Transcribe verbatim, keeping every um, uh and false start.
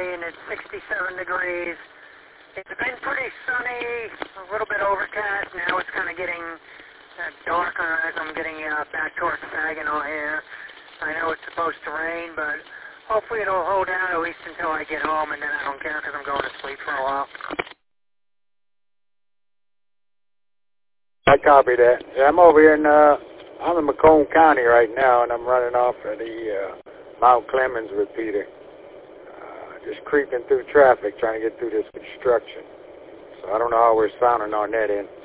and it's sixty-seven degrees. It's been pretty sunny, a little bit overcast. Now it's kind of getting uh, darker as I'm getting uh, back towards Saginaw here. I know it's supposed to rain, but hopefully it'll hold out at least until I get home, and then I don't care because I'm going to sleep for a while. I copy that. Yeah, I'm over here in, uh, I'm in Macomb County right now, and I'm running off of the uh, Mount Clemens repeater. Uh, just creeping through traffic, trying to get through this construction. So I don't know how we're sounding on that end.